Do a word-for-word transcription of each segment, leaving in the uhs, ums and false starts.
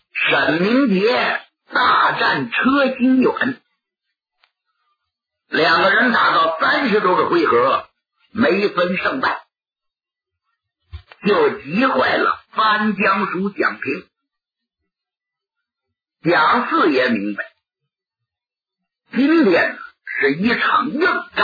沈明杰大战车心远，两个人打到三十多个回合，没分胜败，就急坏了藩江署蒋平。蒋四爷明白，今天是一场硬仗，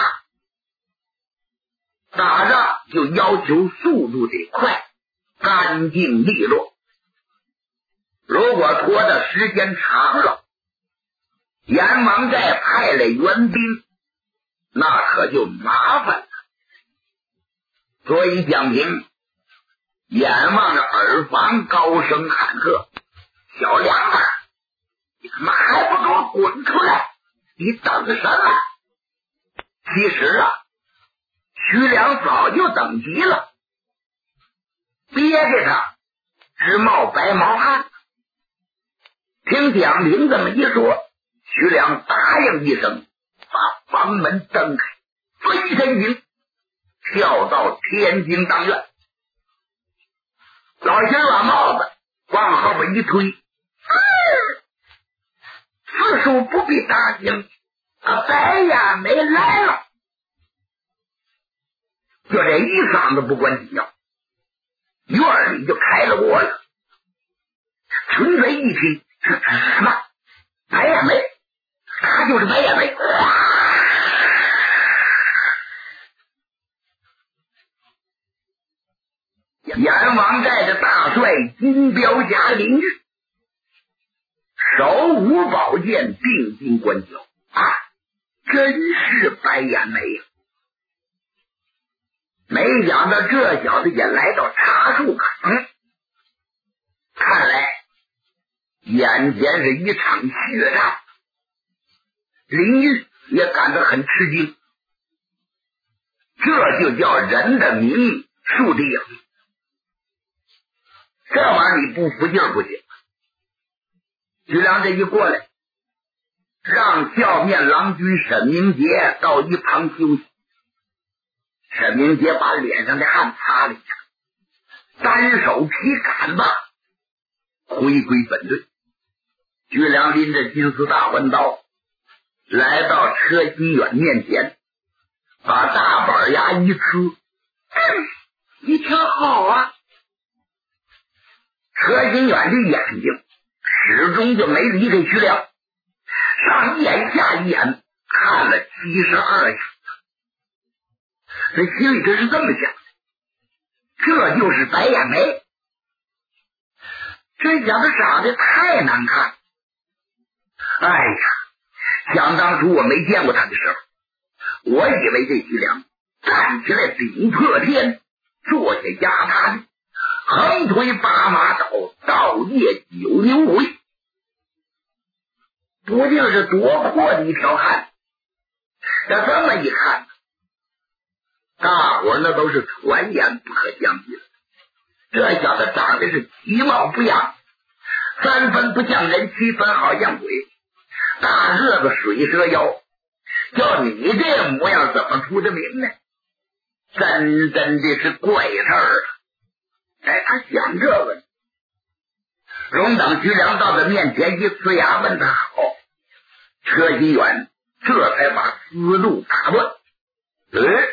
打仗就要求速度得快，干净利落。如果拖的时间长了，阎王寨派来援兵，那可就麻烦了。所以蒋平眼望着耳房，高声喊喝：“小梁子，你他妈还不给我滚出来！你等什么？”其实啊，徐良早就等急了，憋着他直冒白毛汗。听蒋平这么一说，徐良答应一声，把房门蹬开，飞身行，跳到天津当院。老先把帽子往后边一推，四叔不必担心，啊，白眼梅来了。就这一嗓子不管紧要，院里就开了锅了。群贼一听，什么白眼梅？他就是白眼梅。阎王寨的大帅金彪甲林玉，手舞宝剑，定睛观瞧，啊，真是白眼梅呀！没想到这小子也来到茶树岗，看来眼前是一场血战。林玉也感到很吃惊，这就叫人的名树的影，这玩意儿你不服劲儿不行。徐良这一过来，让笑面郎君沈明杰到一旁休息。沈明杰把脸上的汗擦了一下，单手劈杆吧，回归本队。徐良拎着金丝大环刀来到车心远面前，把大板牙一呲，嗯，你挺好啊。车心远的眼睛始终就没离开徐良，上一眼下一眼看了七十二下，这心里这是这么想的，这就是白眼梅。这小子长得太难看，哎呀，想当初我没见过他的时候，我以为这徐良站起来顶破天，坐下压他的横推八马倒，倒夜九牛回，不定是多阔的一条汉。这这么一看，大伙儿那都是传言不可相信。这小子长得是其貌不扬，三分不像人，七分好像鬼，大个子水蛇腰，叫你这模样怎么出的名呢？真真的是怪事儿啊！哎，他想这个呢。荣等徐良到他面前一呲牙问他好，车心远这才把思路打断。嗯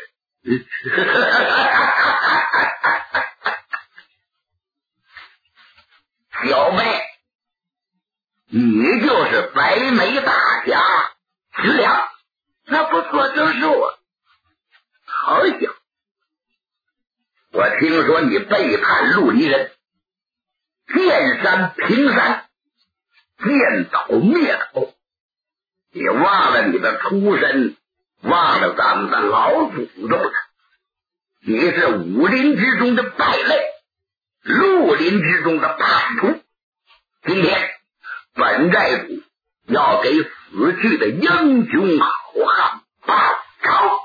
小妹，你就是白眉大侠徐良？那不错，就是我。好小，我听说你背叛陆离人，见山平山，见岛灭岛，你忘了你的出身，忘了咱们的老祖宗了。你是武林之中的败类，绿林之中的叛徒。今天本寨主要给死去的英雄好汉报仇。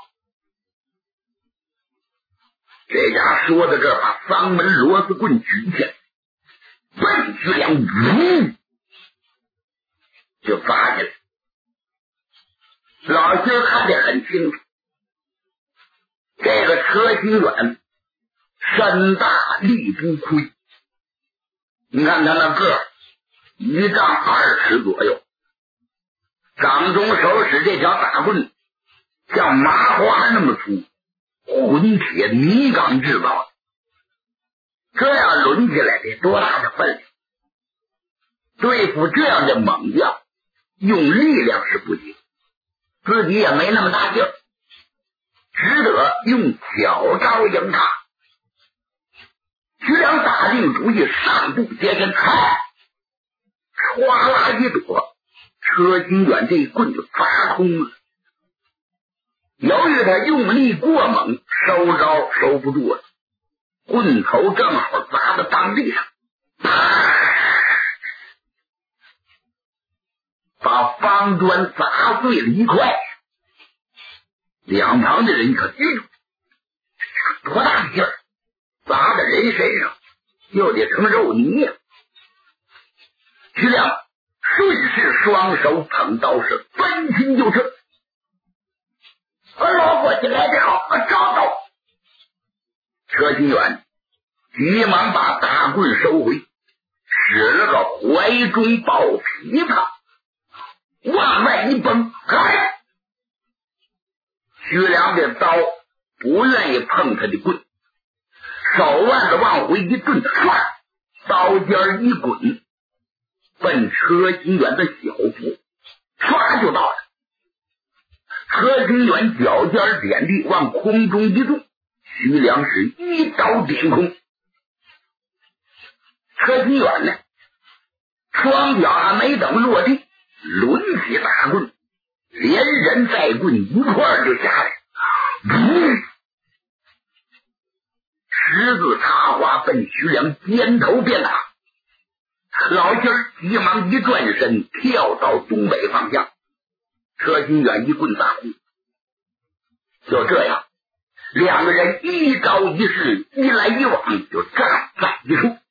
这家说到这儿，把丧门螺丝棍举起来，奔徐良呜就发下来。老薛看得很清楚，这个车心远身大力不亏，你看他那个儿一丈二尺左右。掌中手使这条大棍，像麻花那么粗，混铁泥钢制造的，这样抡起来得多大的分量？对付这样的猛将，用力量是不行，自己也没那么大劲儿，只得用小招迎他。徐良打定主意，上步接身，嗨，唰啦一躲，车金远这一棍就砸空了。由于他用力过猛，收招收不住了，棍头正好砸到当地上，把方砖砸碎了一块。两旁的人可记住，多大的劲儿，砸在人身上又得成肉泥呀！徐良顺势双手捧刀，是奔亲就撤。老伙计来得好，招招！车金远急忙把大棍收回，使了个怀中抱琵琶，往外一崩，开！徐良的刀不愿意碰他的棍，手腕子往回一顿，唰，刀尖一滚，奔车金远的小腹，唰就到了。车金远脚尖点地，往空中一动，徐良是一刀点空。车金远呢，双脚还没等落地，抡起大棍，连人带棍一块儿就下来，噗！十字插花奔徐良肩头便打。老金儿急忙一转身，跳到东北方向。车金远一棍打空，就这样，两个人一招一式，一来一往，就战在一处。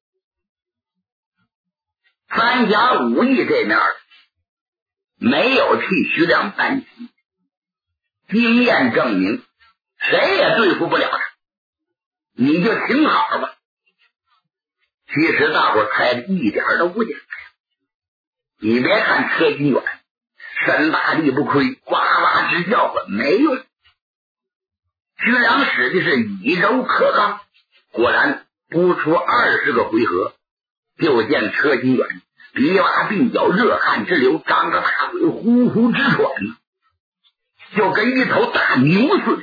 三侠五义这面没有替徐良担起，经验证明谁也对付不了他，你就挺好吧。其实大伙猜的一点都不简单。你别看车金远身大力不亏，哇哇直叫唤没用。徐良使的是以柔克刚，果然不出二十个回合，就见车金远鼻洼鬓角热汗直流，张着大嘴呼呼直喘，就跟一头大牛似的，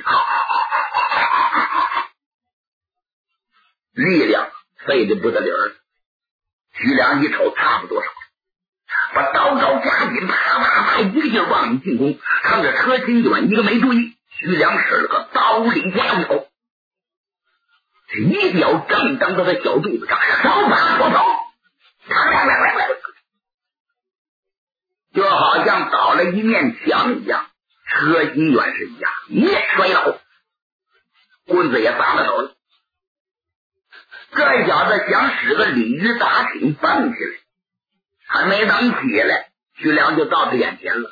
力量费的不得了。徐良一瞅差不多少，把刀招加紧，啪啪啪一个劲往里进攻，看着车金远一个没注意，徐良使了个刀里夹脚，这一脚正当在他小肚子上，手把手头，就好像倒了一面墙一样。车金远是仰面摔倒，棍子也砸了手了。这小子想使个鲤鱼打挺蹦起来，还没等起来，徐良就到他眼前了。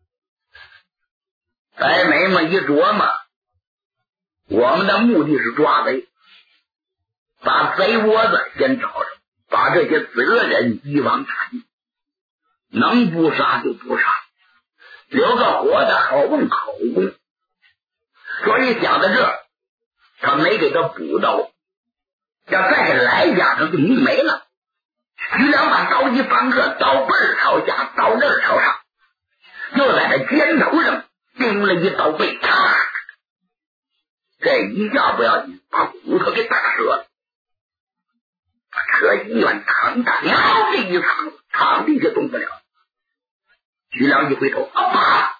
白眉毛一琢磨，我们的目的是抓贼，把贼窝子先找着，把这些责人一网打尽，能不杀就不杀，留个活的好问口供。所以想到这，他没给他补刀，要再给来一下，他就命没了。徐良把刀一翻个，刀背朝下，刀刃朝上，就在他肩头上钉了一刀背，咔！这一下不要紧，把骨头给打折了，把车金远疼的喵的一躺，躺地下动不了。徐良一回头，啊爸！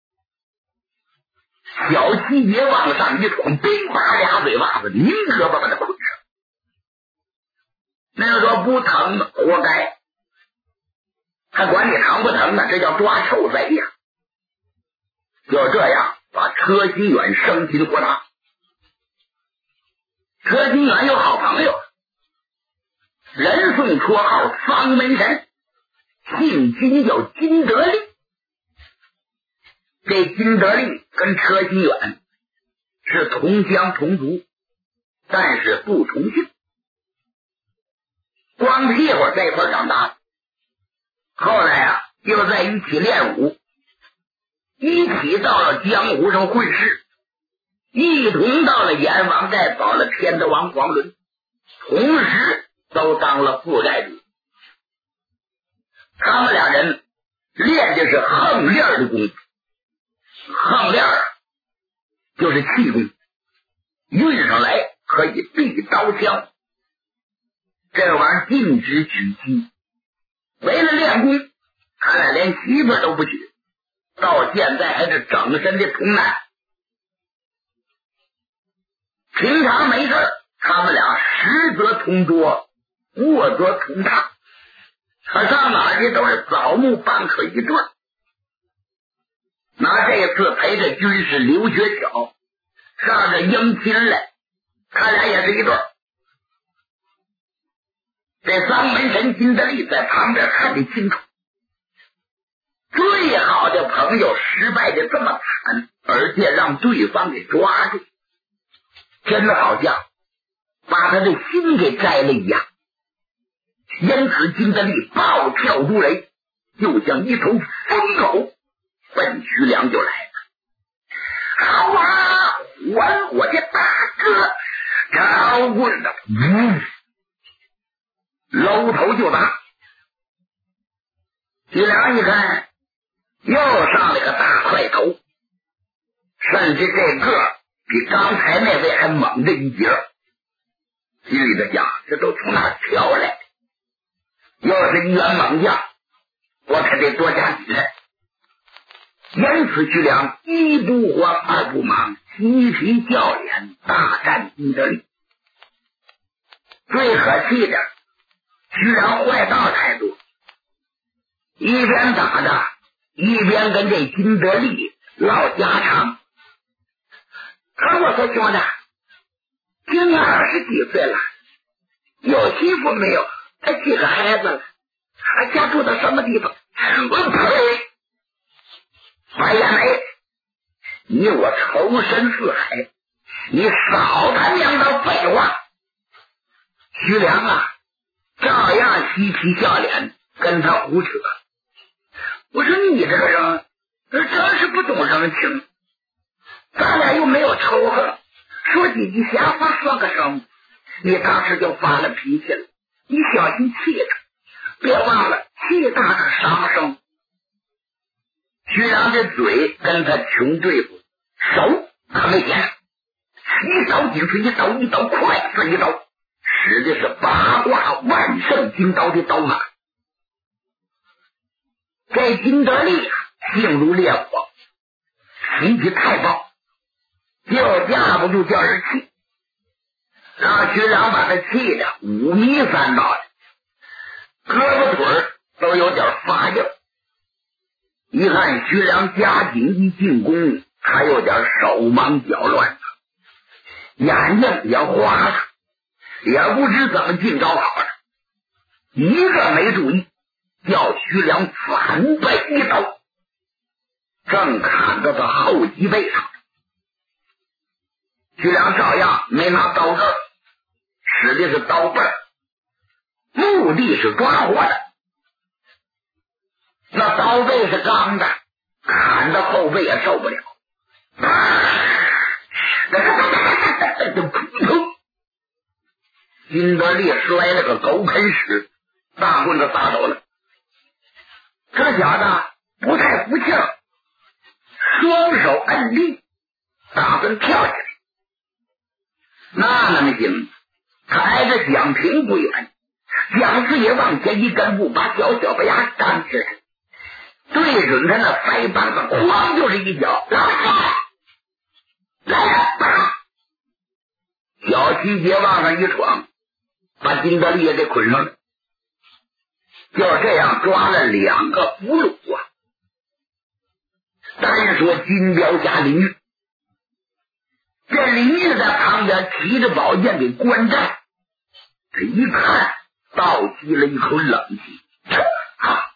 小七爷往上一闯，冰把俩嘴巴子宁可把他捆上。那说不疼吗？活该，还管你疼不疼呢？这叫抓臭贼呀！就这样把车金远生擒活拿。车金远有好朋友，人送绰号方门神，姓金叫金德利。这金德利跟车金远是同乡同族，但是不同姓，光屁股在一块长大。 后来啊，又在一起练武，一起到了江湖上混世，一同到了阎王寨保了天德王黄伦，同时都当了副寨主。他们俩人练的是横练的功夫，横练就是气功，运上来可以避刀枪，这玩意儿禁止娶妻。为了练功，他俩连媳妇都不娶，到现在还是整身的童男。平常没事，他们俩实则同桌，卧则同榻，他上哪去都是枣木半可一对。拿这次陪着军师刘学巧上这迎亲来，他俩也是一对。这三门神金德利在旁边看得清楚，最好的朋友失败的这么惨，而且让对方给抓住，真的好像把他的心给摘了一样。因此金德利暴跳如雷，就像一头疯狗奔徐良就来了。好啊，还我的大哥！招棍子，嗯，搂头就打。徐良一看，又上了个大块头，甚至这个比刚才那位还猛的一截，心里的想，这都从哪儿挑来的？又是一员猛将，我可得多加紧来。因此徐良一不慌二不忙，嬉皮笑脸大战金德利。最可气的，徐良坏道太多，一边打着一边跟这金德利唠家常。可我说兄弟，今年二十几岁了，有媳妇没有？还几个孩子了？还家住到什么地方？我呸！白眼眉，你我仇深似海，你少他娘的废话！徐良啊，照样嬉皮笑脸跟他胡扯。我说你这个人真是不懂人情，咱俩又没有仇恨，说几句闲话说个声，你当时就发了脾气了。你小心气他，别忘了气大可伤生。徐良的嘴跟他穷对付，手他没闲，一刀顶出一刀，一刀快似一刀，使的是八卦万圣金刀的刀马。这金德利性如烈火，脾气太暴，就架不住叫人气，让徐良把他气得五迷三道的，胳膊腿都有点发硬。一看徐良加紧一进攻，他有点手忙脚乱，眼睛也花了，也不知怎么进招好了，一个没注意，叫徐良反背一刀，正砍到他后脊背上。徐良照样没拿刀刃，使的是刀背，目的是抓活的。那刀背是钢的，砍到后背也受不了。金德利摔了个狗啃屎，大棍子撒手了。这小子不太服气，双手摁地，打算跳起来。那能行？他挨着蒋平不远，蒋四爷往前一根步，把小小白牙赶起来，对准他那腮帮子哐就是一脚，老子来了吧！小七节往上一闯，把金德利也给捆上了。就这样抓了两个俘虏啊！单说金彪侠林玉，这林玉在旁边提着宝剑给关战，他一看倒吸了一口冷气，啊！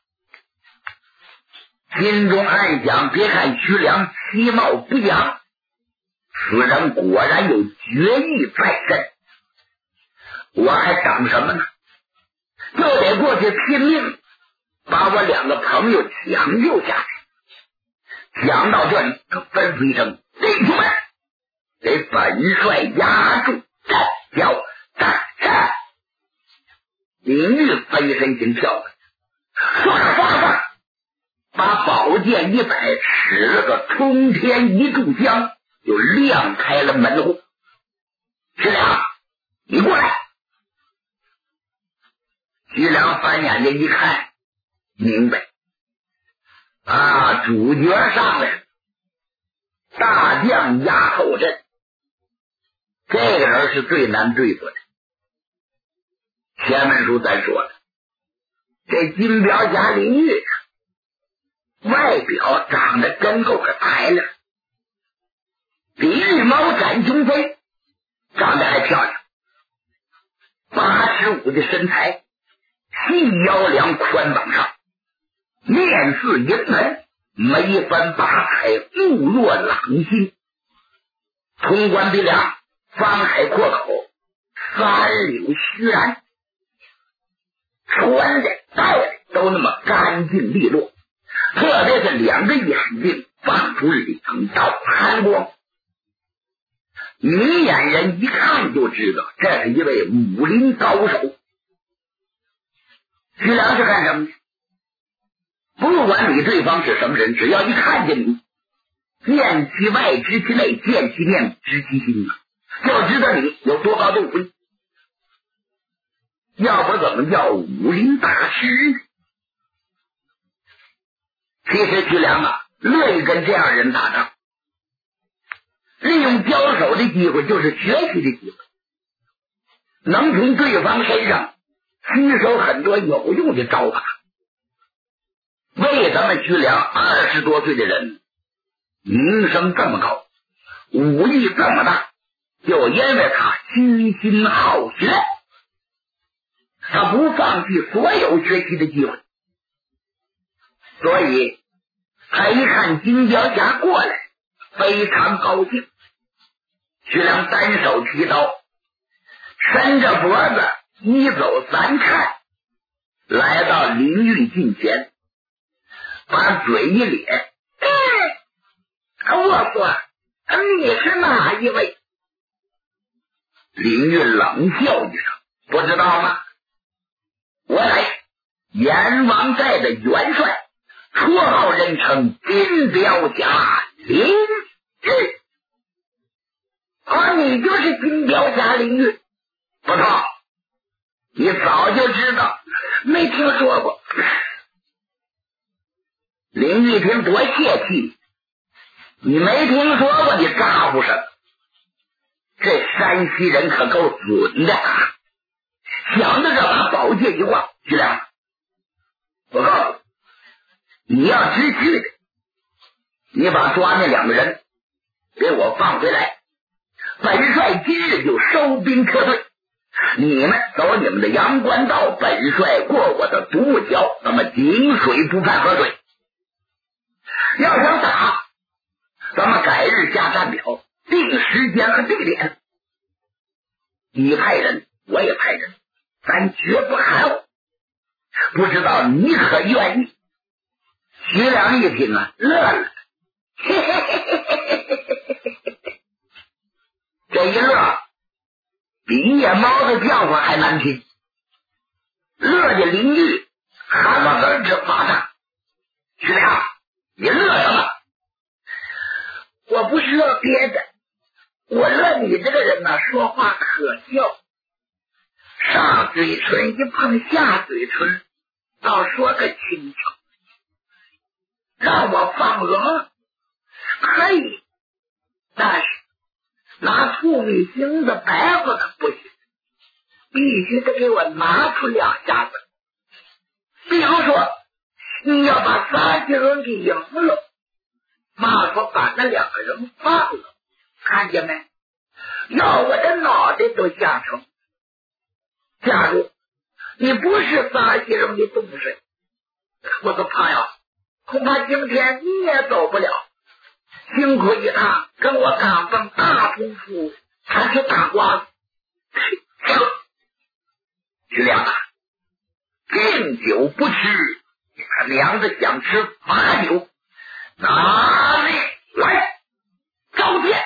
心中暗想，别看徐良其貌不扬，此人果然有决意在身，我还等什么呢？就得过去拼命， 把我两个朋友抢救下来。讲到这里，他吩咐一声：“弟兄们，给本帅压住，站脚站站。”林玉飞身形跳了，唰唰唰，把宝剑一摆，使了个冲天一炷香，就亮开了门户。徐良，你过来。徐良翻眼睛一看，明白啊，主角上来了，大将压后阵，这个人是最难对付的。前文书咱说了，这金彪侠林玉外表长得真够个抬亮，比羽毛展雄飞长得还漂亮，八十五的身材，细腰梁宽膀上，面似银门，眉翻八彩，目若朗星，潼关鼻梁，方海阔口，三绺须髯，穿的戴的都那么干净利落，特别是两个眼睛放出两道寒光，明眼人一看就知道这是一位武林高手。徐良是干什么的？不管你对方是什么人，只要一看见你，见其外知其内，见其面知其心，就知道你有多高多贵。要不怎么叫武林大师呢？其实徐良啊，乐意跟这样人打仗，利用交手的机会就是学习的机会，能从对方身上吸收很多有用的招法。为什么徐良二十多岁的人名声这么高，武艺这么大？就因为他虚心好学，他不放弃所有学习的机会。所以他一看金彪侠过来，非常高兴。徐良单手提刀，伸着脖子一走三看，来到林玉近前，把嘴一咧：“哎，我说你是哪一位？”林玉冷笑一声：“不知道吗？我乃阎王寨的元帅，绰号人称金彪侠林玉。”“啊，你就是金彪侠林玉？不错，你早就知道，没听说过。”林玉听多泄气，你没听说过，你咋呼什么？这山西人可够准的啊！想着这把宝剑一晃，徐良，我告诉你，你要知趣的，你把抓那两个人给我放回来，本帅今日就收兵撤退，你们走你们的阳关道，本帅过我的独木桥，那么井水不犯河水。要想打，咱们改日下战表，定时间和地点，你派人，我也派人，咱绝不含糊。不知道你可愿意？徐良一听啊，乐了，嘿嘿嘿嘿嘿嘿，这一乐比夜猫子叫唤还难听，乐的林玉汗毛根直发炸。徐良，你乐什么？我不是乐别的，我乐你这个人呢、啊，说话可笑，上嘴唇一碰下嘴唇，倒说个轻巧，让我放鹅可以，但是拿醋米星子白活的不行，必须得给我拿出两下子。比如说，你要把仨金人给赢了，马说把那两个人放了，看见没？要我的脑袋都想成。假如你不是仨金人的东西，我说朋友，恐怕今天你也走不了。辛苦一趟，跟我刚分大功夫，还是大瓜子。徐良啊，敬酒不吃他娘子想吃罚酒，哪里来？招天！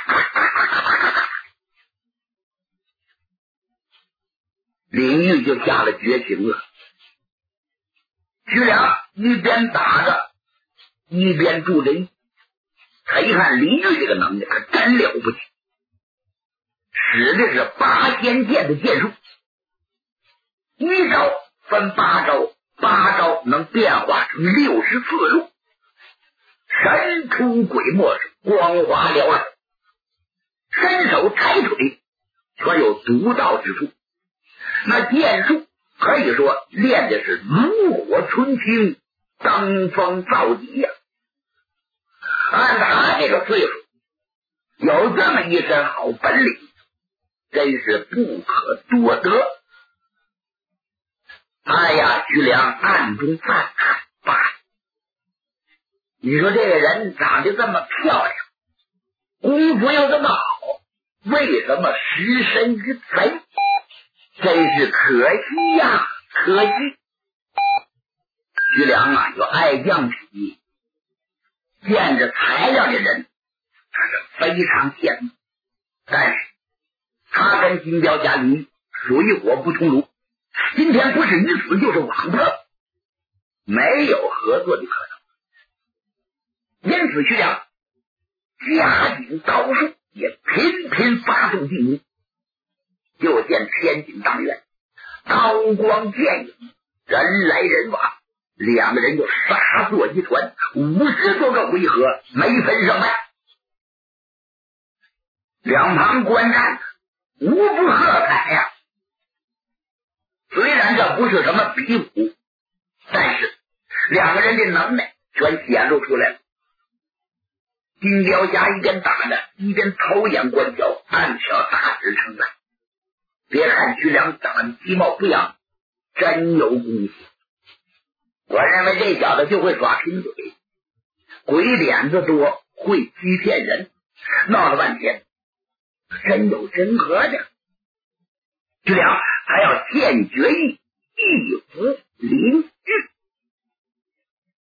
林玉就下了绝情了。徐良一边打着，一边助着意。他一看林玉这个能力可真了不起，使的是八仙剑的剑术，一招分八招，八招能变化成六十四路，神出鬼没，光华缭绕，伸手抬腿全有独到之处。那剑术可以说练的是炉火纯青，登峰造极呀、啊！按他这个岁数，有这么一身好本领，真是不可多得。哎呀，徐良暗中赞叹：爸，你说这个人长得这么漂亮，功夫又这么好，为什么失身于贼？真是可惜呀、啊，可惜！徐良啊，有爱将之意，见着材料的人，他是非常羡慕。但是他跟金雕家里水火不同炉，今天不是鱼死就是网破，没有合作的可能。因此，徐良加紧刀术，也频频发动进攻。就见天井当远，刀光剑影，人来人往，两个人就杀作一团，五十多个回合没分胜败。两旁观战无不喝彩呀。虽然这不是什么比武，但是两个人的能耐全显露出来了。金雕侠一边打着，一边偷眼观瞧，暗敲大指称赞。别看徐良长得其貌不扬，真有功夫。我认为这小子就会耍贫嘴，鬼脸子多，会欺骗人，闹了半天真有真和的。徐良还要现决意，一服林玉。